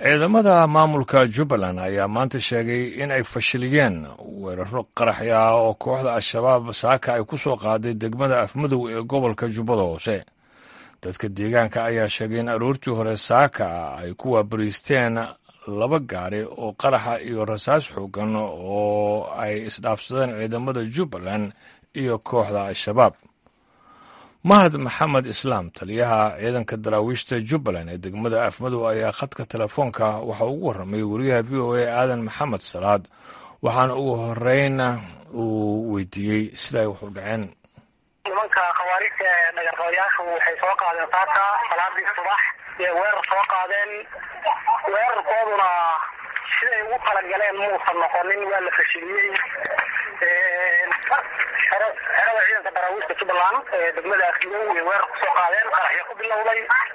ciidamada maamulka Jubbaland ayaa maanta sheegay in ay fashiliyeen weeraro qaraxyo ah oo kooxda Al-Shabaab saaka ay ku soo qaaday degmada Afmadow ee gobolka Jubbada Hoose. Dadka deegaanka ayaa sheegay in aroortii hore saaka ay ku waabariisteen laba gaari oo qaraxa iyo rasaas xooggan oo ay isdhaafsadeen ciidamada Jubbaland iyo kooxda Al-Shabaab. mahad maxamed islaam taliyaha ciidanka daraawiishta Jubbaland ee degmada Afmadow ayaa khadka telefoonka waxa ugu warramay wariyaha VOA aadan maxamed salaad waxaana ugu horreyn uu weydiiyey sida ay wax u dhaceen. nimanka khawaarijta dhagarqabayaashu waxay soo qaadeen saaka salaadii subax ee weerar soo qaadeen weerarkooduna siday ugu talagaleen muusan noqonin waa la fashiliyey. xerada ciidanka daraawiishta Jubbaland ee degmada Afmadow ay weerar ku soo qaadeen qaraxyo ku bilowday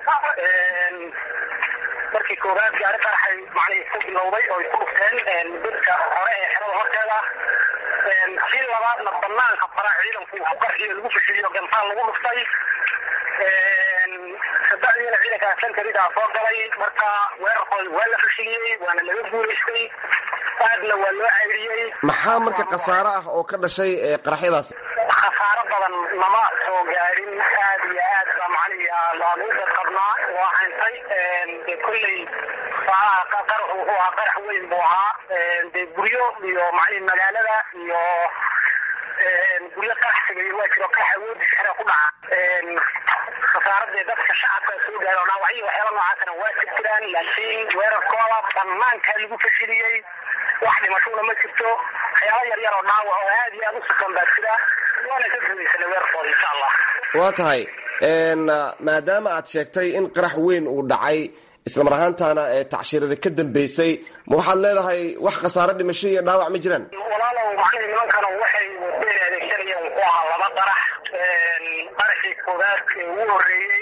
markii koowaad gaari qaraxay macnaheedu ku bilowday oo ay ku dhufteen dadka hore ee xerada horteeda si labaadna banaanka faraha ciidanku ku qarxiyo lagu fashiliyo gantaal lagu dhuftay saddex ciidanka santarida soo galay marka weerarkooda waa la fashiliyey waana laga guulaystay aadna waa loo cayriyey. maxaa marka khasaare ah oo ka dhashay qaraxyadaas? khasaaro badan lama soo gaarin aad iyo aad baa macnaheedu lagu dadqabnaa waa hayntay kulley qarax wuxuu ahaa qarax weyn buu ahaa guryo iyo macnaheedu magaalada iyo guryo qarax tagay waa jiro qarax awoodis xera ku dhaca khasaaradii dadka shacabka soo gaaray oo dhaawacyo waxyaaba noocaasna waa jiraan laakiin weerarkooda banaanka lagu fashiliyey wax dhimashona ma jirto waxyaaba yaryar oo dhaawac oo aad iyo aad u sugan baa jira waana ka guulaysanay weerarkooda insha allah. waa tahay maadaama aad sheegtay in qarax weyn uu dhacay isla mar ahaantaana tacshirada ka dambeysay ma waxaad leedahay wax khasaare dhimasho iyo dhaawac ma jiraan? walaalow macnaheedu nimankana waxay wadeen adeegsanayeen wuxuu ahaa laba qarax qaraxii koowaad ee ugu horreeyey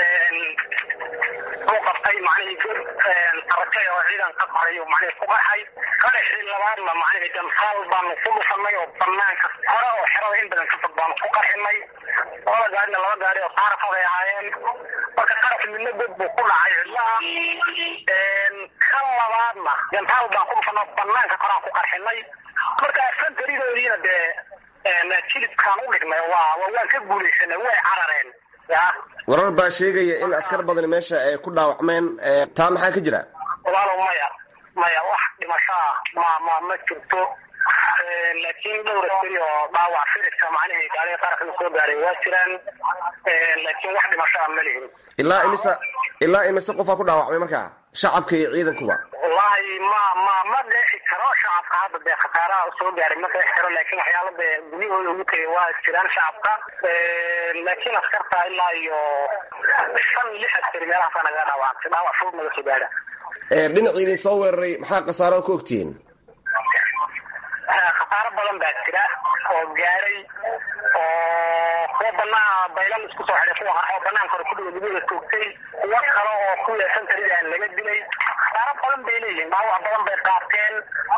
uu qabtay macnaheedu tarakay oo ciidan ka qaray oo macnaheedu ku qarxay qaraxii labaadna macnaheedu gantaal baanu ku dhufanay oo banaanka hore oo xerada in badan ka fog baanu ku qarxinay laba gaari oo saarafad ay ahaayeen marka qarax midna god buu ku dhacay cidlaha kan labaadna gantaal baan ku dhufanay banaanka koraan ku qarxinay marka santaridoodiina dee jilibkaan u dhignay waan ka guulaysanay way carareen. warar baa sheegaya in askar badan meesha ay ku dhaawacmeen taa maxaa ka jira? walaalow maya wax dhimasho ah ma jirto laakiin dhowr askari oo dhaawac firika macnaheedu gaariga qaraxda soo gaaray waa jiraan laakiin wax dhimasho ah ma lihin. ilaa imise qofaa ku dhaawacmay markaa shacabka iyo ciidankuba? wallahi ma dheexi karo shacabka hadda dee khasaaraha soo gaaray ma dheexi karo laakiin waxyaala dee guryahooda ugu tegay waa jiraan shacabka laakiin askarta ilaa iyo 5-6 askari meelahaasa naga dhaawactay dhaawac fudud naga soo gaara. dhinacii idin soo weeraray maxaa khasaaro ka ogtihiin? khasaaro badan baa jira oo gaaray oo kuwa banaa baylan isku soo xidhay kuwa oo banaanka hore ku dhow dibada toogtay kuwa kale oo ku yeesan taridaan laga dilay khasaaro badan bay leeyihiin dhaawac badan bay qaateen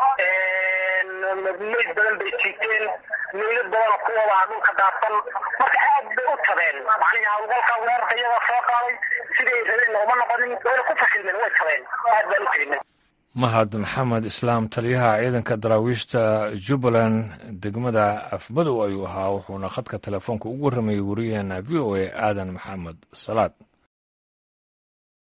meyd badan bay jiiteen meydad badan oo kuwada dhulka daadsan marka aad bay u tabeen macnaheedu hawlgalka weerarka iyagoo soo qaaday siday rabeen uma noqonin wayna ku fashilmeen way tabeen aad baan u tegnay. mahad maxamed islaam taliyaha ciidanka daraawiishta Jubbaland degmada Afmadow ayuu ahaa wuxuuna khadka telefoonka ugu warramayay wariyaheena VOA aadan maxamed salaad.